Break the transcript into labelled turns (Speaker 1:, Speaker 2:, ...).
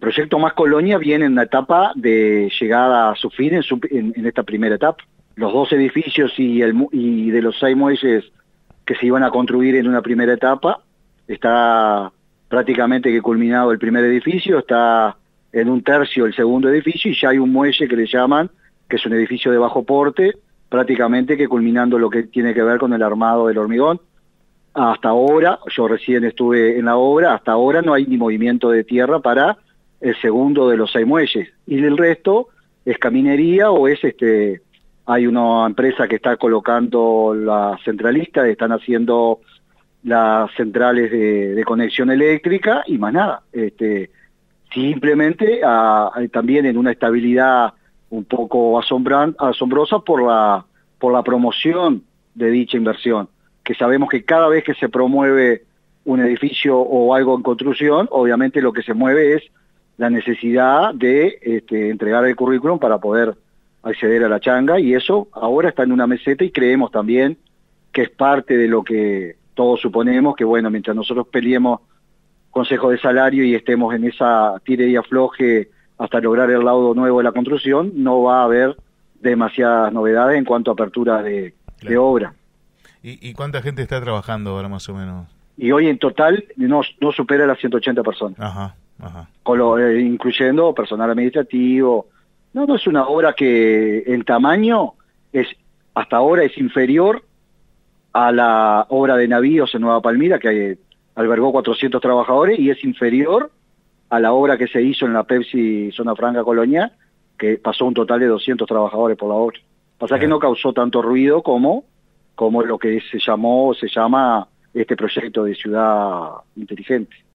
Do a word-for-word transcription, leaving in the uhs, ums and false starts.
Speaker 1: proyecto Más Colonia viene en la etapa de llegada a su fin en, su, en, en esta primera etapa. Los dos edificios y, el, y de los seis muelles que se iban a construir en una primera etapa, está prácticamente que culminado el primer edificio, está en un tercio el segundo edificio, y ya hay un muelle que le llaman, que es un edificio de bajo porte, prácticamente que culminando lo que tiene que ver con el armado del hormigón. Hasta ahora, yo recién estuve en la obra, hasta ahora no hay ni movimiento de tierra para el segundo de los seis muelles, y el resto es caminería o es este... Hay una empresa que está colocando la centralista, están haciendo las centrales de, de conexión eléctrica y más nada. Este, simplemente a, a, también en una estabilidad un poco asombran, asombrosa por la, por la promoción de dicha inversión, que sabemos que cada vez que se promueve un edificio o algo en construcción, obviamente lo que se mueve es la necesidad de este, entregar el currículum para poder acceder a la changa, y eso ahora está en una meseta, y creemos también que es parte de lo que todos suponemos, que bueno, mientras nosotros peleemos consejo de salario y estemos en esa tire y afloje hasta lograr el laudo nuevo de la construcción, no va a haber demasiadas novedades en cuanto a apertura de, claro. de obra.
Speaker 2: ¿Y, ¿Y cuánta gente está trabajando ahora más o menos?
Speaker 1: Y hoy en total no, no supera las ciento ochenta personas,
Speaker 2: ajá, ajá.
Speaker 1: Con lo, eh, incluyendo personal administrativo. No, no es una obra que en tamaño es hasta ahora es inferior a la obra de navíos en Nueva Palmira, que hay, albergó cuatrocientos trabajadores, y es inferior a la obra que se hizo en la Pepsi Zona Franca Colonial, que pasó un total de doscientos trabajadores por la obra. Pasa claro. que no causó tanto ruido como, como lo que se llamó, se llama este proyecto de ciudad inteligente.